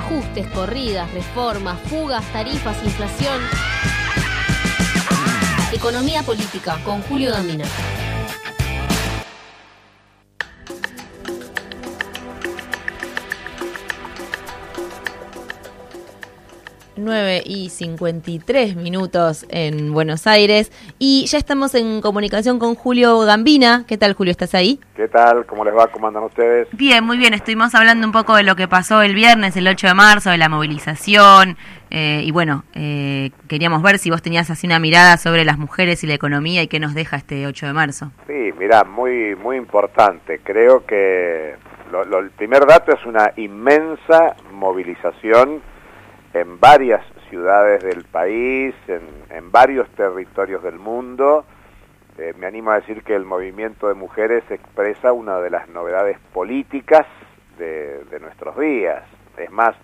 Ajustes, corridas, reformas, fugas, tarifas, inflación. Economía política, con Julio Gambina. Nueve y 53 minutos en Buenos Aires y ya estamos en comunicación con Julio Gambina. ¿Qué tal, Julio? ¿Estás ahí? ¿Qué tal? ¿Cómo les va? ¿Cómo andan ustedes? Bien, muy bien. Estuvimos hablando un poco de lo que pasó el viernes, el 8 de marzo, de la movilización y bueno, queríamos ver si vos tenías así una mirada sobre las mujeres y la economía y qué nos deja este 8 de marzo. Sí, mirá, muy importante. Creo que el primer dato es una inmensa movilización en varias ciudades del país, en varios territorios del mundo. Me animo a decir que el movimiento de mujeres expresa una de las novedades políticas de nuestros días. Es más,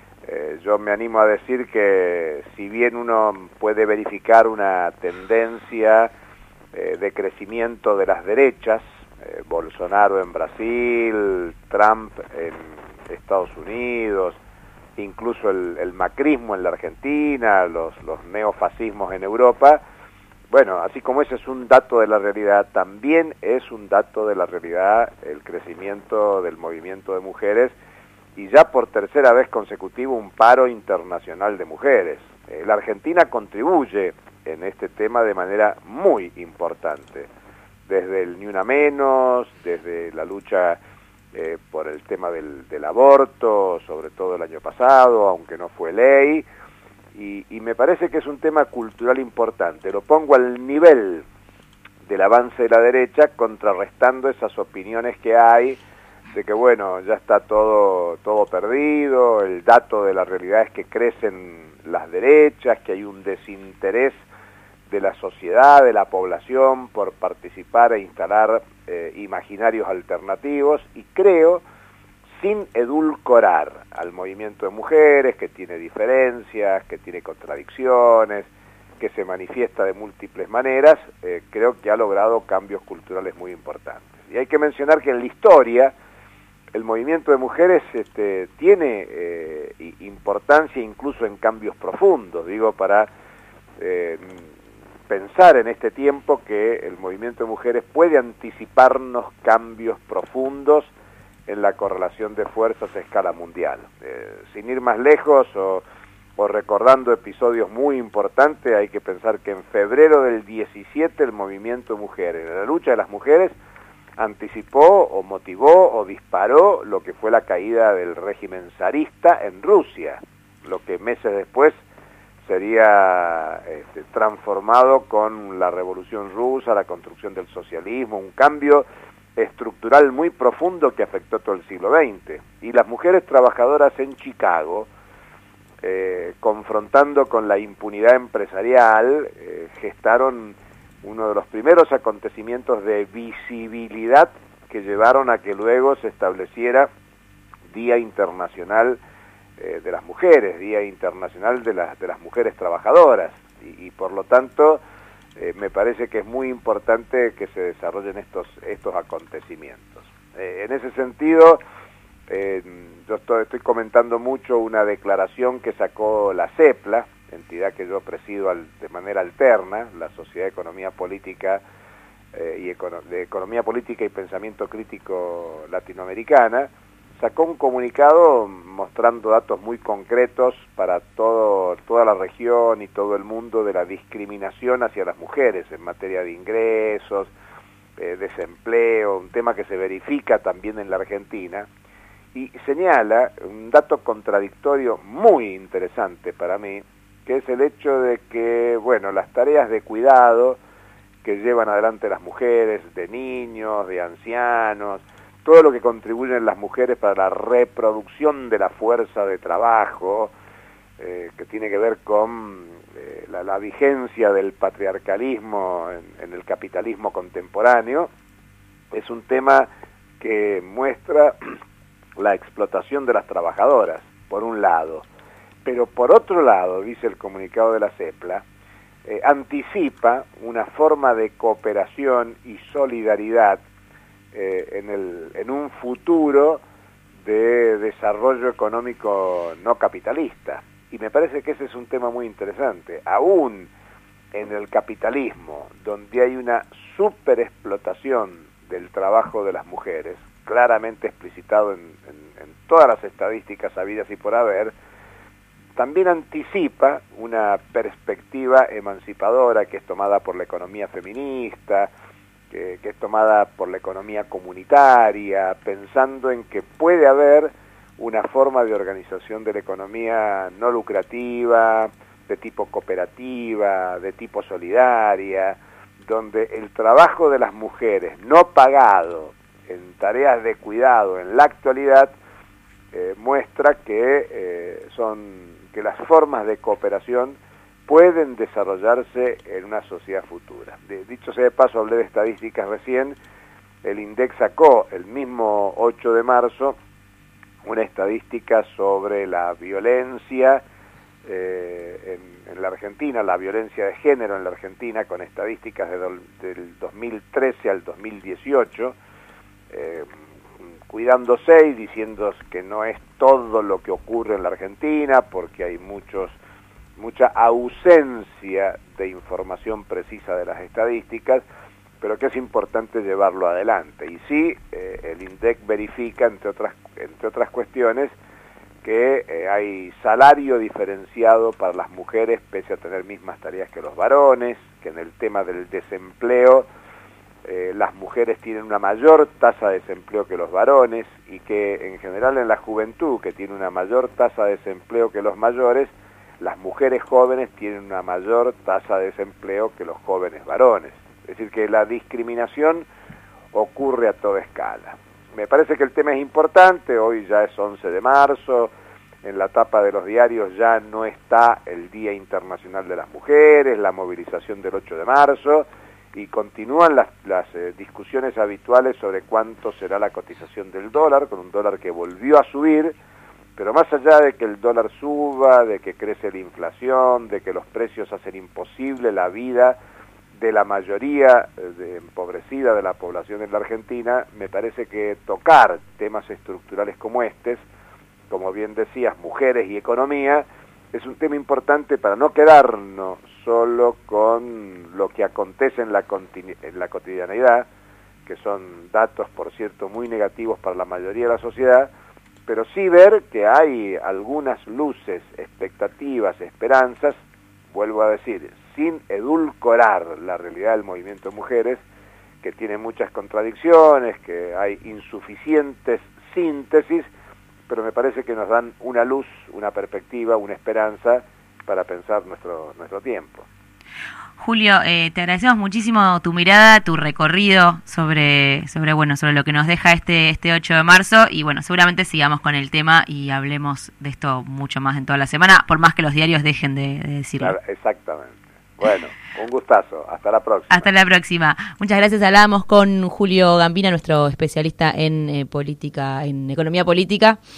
yo me animo a decir que si bien uno puede verificar una tendencia de crecimiento de las derechas, Bolsonaro en Brasil, Trump en Estados Unidos, incluso el macrismo en la Argentina, los neofascismos en Europa, bueno, así como ese es un dato de la realidad, también es un dato de la realidad el crecimiento del movimiento de mujeres y ya por tercera vez consecutiva un paro internacional de mujeres. La Argentina contribuye en este tema de manera muy importante, desde el Ni Una Menos, desde la lucha por el tema del aborto, sobre todo el año pasado, aunque no fue ley, y me parece que es un tema cultural importante. Lo pongo al nivel del avance de la derecha, contrarrestando esas opiniones que hay de que, bueno, ya está todo perdido, el dato de la realidad es que crecen las derechas, que hay un desinterés de la sociedad, de la población, por participar e instalar imaginarios alternativos, y creo, sin edulcorar al movimiento de mujeres, que tiene diferencias, que tiene contradicciones, que se manifiesta de múltiples maneras, creo que ha logrado cambios culturales muy importantes. Y hay que mencionar que en la historia, el movimiento de mujeres tiene importancia incluso en cambios profundos, digo, para pensar en este tiempo que el movimiento de mujeres puede anticiparnos cambios profundos en la correlación de fuerzas a escala mundial. Sin ir más lejos o recordando episodios muy importantes, hay que pensar que en febrero del 17 el movimiento de mujeres, la lucha de las mujeres, anticipó o motivó o disparó lo que fue la caída del régimen zarista en Rusia, lo que meses después sería transformado con la Revolución Rusa, la construcción del socialismo, un cambio estructural muy profundo que afectó todo el siglo XX. Y las mujeres trabajadoras en Chicago, confrontando con la impunidad empresarial, gestaron uno de los primeros acontecimientos de visibilidad que llevaron a que luego se estableciera Día Internacional de las Mujeres, Día Internacional de las Mujeres Trabajadoras, y por lo tanto me parece que es muy importante que se desarrollen estos acontecimientos. En ese sentido, yo estoy comentando mucho una declaración que sacó la CEPLA, entidad que yo presido de manera alterna, la Sociedad de Economía Política de Economía Política y Pensamiento Crítico Latinoamericana, sacó un comunicado mostrando datos muy concretos para toda la región y todo el mundo de la discriminación hacia las mujeres en materia de ingresos, desempleo, un tema que se verifica también en la Argentina, y señala un dato contradictorio muy interesante para mí, que es el hecho de que, bueno, las tareas de cuidado que llevan adelante las mujeres, de niños, de ancianos, todo lo que contribuyen las mujeres para la reproducción de la fuerza de trabajo, que tiene que ver con la vigencia del patriarcalismo en el capitalismo contemporáneo, es un tema que muestra la explotación de las trabajadoras, por un lado, pero por otro lado, dice el comunicado de la CEPLA, anticipa una forma de cooperación y solidaridad en un futuro de desarrollo económico no capitalista. Y me parece que ese es un tema muy interesante. Aún en el capitalismo, donde hay una superexplotación del trabajo de las mujeres, claramente explicitado en todas las estadísticas habidas y por haber, también anticipa una perspectiva emancipadora que es tomada por la economía feminista, que es tomada por la economía comunitaria, pensando en que puede haber una forma de organización de la economía no lucrativa, de tipo cooperativa, de tipo solidaria, donde el trabajo de las mujeres no pagado en tareas de cuidado en la actualidad muestra que las formas de cooperación pueden desarrollarse en una sociedad futura. Dicho sea de paso, hablé de estadísticas recién, el INDEC sacó el mismo 8 de marzo una estadística sobre la violencia en la Argentina, la violencia de género en la Argentina, con estadísticas del 2013 al 2018, cuidándose y diciendo que no es todo lo que ocurre en la Argentina, porque hay mucha ausencia de información precisa de las estadísticas, pero que es importante llevarlo adelante. Y sí, el INDEC verifica, entre otras cuestiones, que hay salario diferenciado para las mujeres pese a tener mismas tareas que los varones, que en el tema del desempleo las mujeres tienen una mayor tasa de desempleo que los varones, y que en general en la juventud, que tiene una mayor tasa de desempleo que los mayores, las mujeres jóvenes tienen una mayor tasa de desempleo que los jóvenes varones. Es decir, que la discriminación ocurre a toda escala. Me parece que el tema es importante, hoy ya es 11 de marzo, en la tapa de los diarios ya no está el Día Internacional de las Mujeres, la movilización del 8 de marzo, y continúan las discusiones habituales sobre cuánto será la cotización del dólar, con un dólar que volvió a subir, pero más allá de que el dólar suba, de que crece la inflación, de que los precios hacen imposible la vida de la mayoría empobrecida de la población en la Argentina, me parece que tocar temas estructurales como estos, como bien decías, mujeres y economía, es un tema importante para no quedarnos solo con lo que acontece en la cotidianeidad, que son datos, por cierto, muy negativos para la mayoría de la sociedad, pero sí ver que hay algunas luces, expectativas, esperanzas, vuelvo a decir, sin edulcorar la realidad del movimiento de mujeres, que tiene muchas contradicciones, que hay insuficientes síntesis, pero me parece que nos dan una luz, una perspectiva, una esperanza para pensar nuestro tiempo. Julio, te agradecemos muchísimo tu mirada, tu recorrido sobre lo que nos deja este 8 de marzo, y bueno, seguramente sigamos con el tema y hablemos de esto mucho más en toda la semana, por más que los diarios dejen de decirlo. Claro, exactamente. Bueno, un gustazo. Hasta la próxima. Hasta la próxima. Muchas gracias. Hablábamos con Julio Gambina, nuestro especialista en política, en economía política.